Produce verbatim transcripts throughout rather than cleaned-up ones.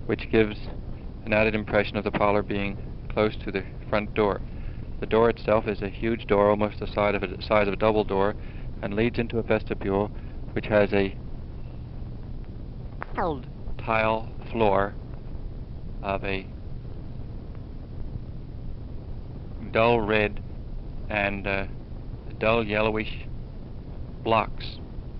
which gives an added impression of the parlor being close to the front door. The door itself is a huge door, almost the size of a, size of a double door, and leads into a vestibule which has a tile floor of a dull red and uh, dull yellowish blocks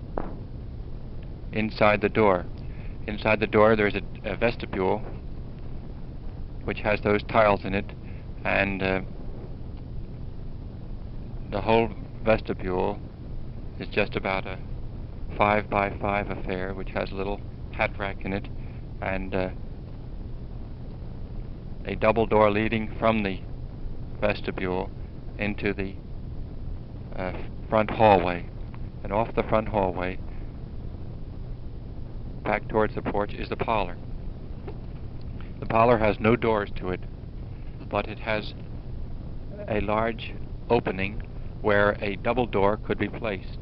inside the door. Inside the door there's a, a vestibule which has those tiles in it, and uh, the whole vestibule is just about a five by five affair, which has a little hat rack in it, and uh, a double door leading from the vestibule into the uh, front hallway. And off the front hallway, back towards the porch, is the parlor. The parlor has no doors to it, but it has a large opening where a double door could be placed.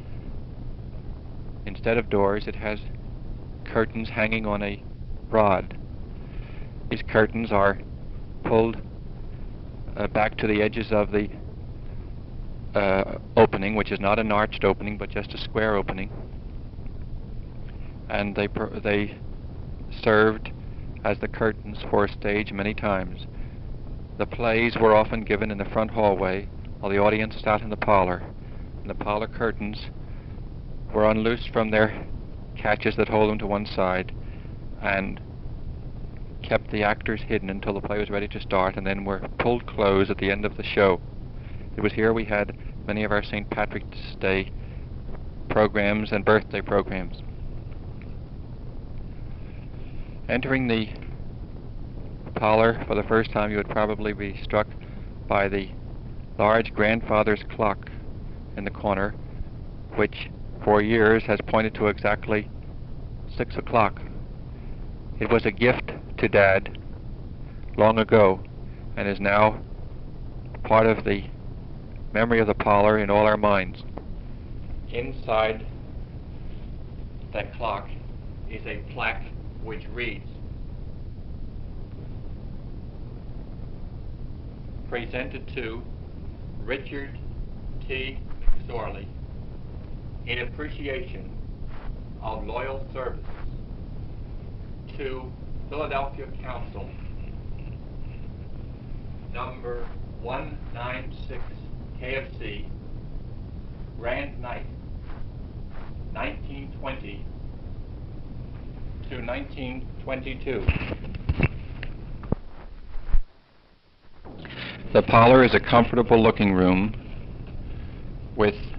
Instead of doors, it has curtains hanging on a rod. These curtains are pulled uh, back to the edges of the uh, opening, which is not an arched opening, but just a square opening. And they pr they served as the curtains for a stage many times. The plays were often given in the front hallway, while the audience sat in the parlor. And the parlor curtains were unloosed from their catches that hold them to one side, and kept the actors hidden until the play was ready to start, and then were pulled close at the end of the show. It was here we had many of our Saint Patrick's Day programs and birthday programs. Entering the parlor for the first time, you would probably be struck by the large grandfather's clock in the corner, which for years has pointed to exactly six o'clock. It was a gift to Dad long ago, and is now part of the memory of the parlor in all our minds. Inside that clock is a plaque which reads, "Presented to Richard T. Sorley in appreciation of loyal service to Philadelphia Council, number one ninety-six K F C, Grand Night, nineteen twenty to nineteen twenty-two. The parlor is a comfortable looking room with